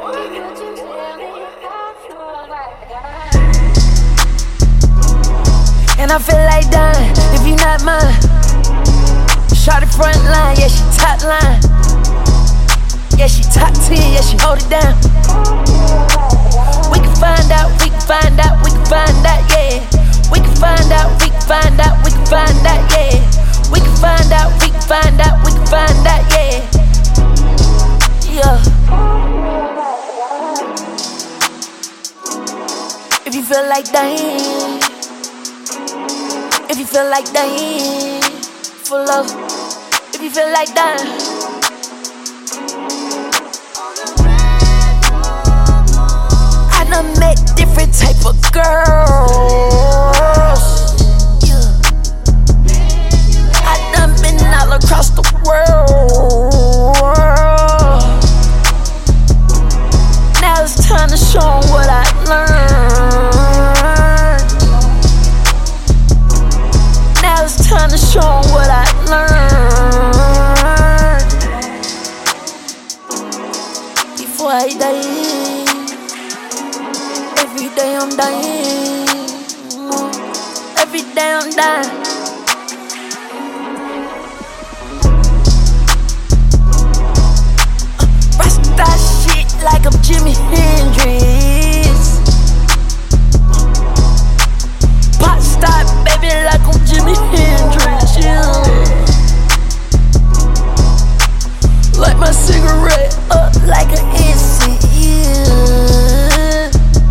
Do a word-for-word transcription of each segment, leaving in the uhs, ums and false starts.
And I feel like dying if you not mine. Shawty front line, yeah, she top line. Yeah, she top ten, yeah, she hold it down. We can find out, we can find out, we can find out, yeah. We can find out, we can find out, we can find out, yeah. We can find out, we can find out, we can find out, yeah. Yeah. If you feel like dying, if you feel like dying for love, if you feel like dying, I done met different type of girls. Yeah. I done been all across the world. Now it's time to show 'em what I learned. Now it's time to show 'em what I learned. Before I die, every day I'm dying. Every day I'm dying. Rasta shit like I'm Jimi Hendrix. Pop star baby like I'm Jimi Hendrix. Yeah. Light my cigarette up like an insect. Yeah.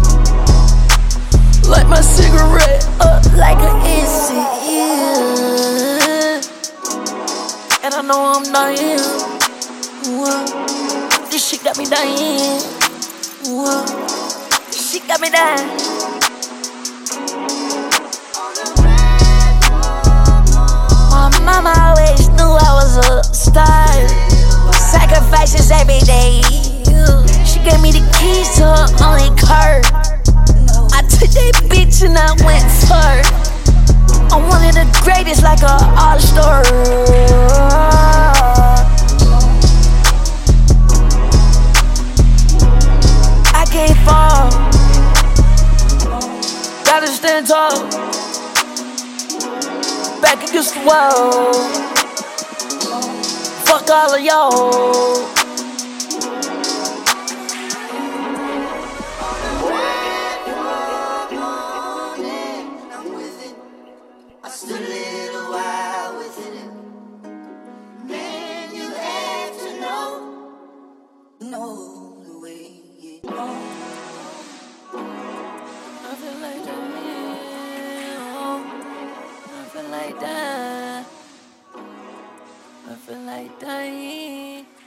Light my cigarette up like an insect. Yeah. And I know I'm dying. Whoa. This shit got me dying. Whoa. This shit got me dying. My mama always knew I was a star. Sacrifices every day. She gave me the keys to her only car. I took that bitch and I went far. I'm one of the greatest, like a all-star. I can't fall. Gotta stand tall. Back against the wall. Fuck all of y'all. I stood a little while with it. Man, you have to know, know the way it goes. I feel like dying. I feel like dying. I feel like dying.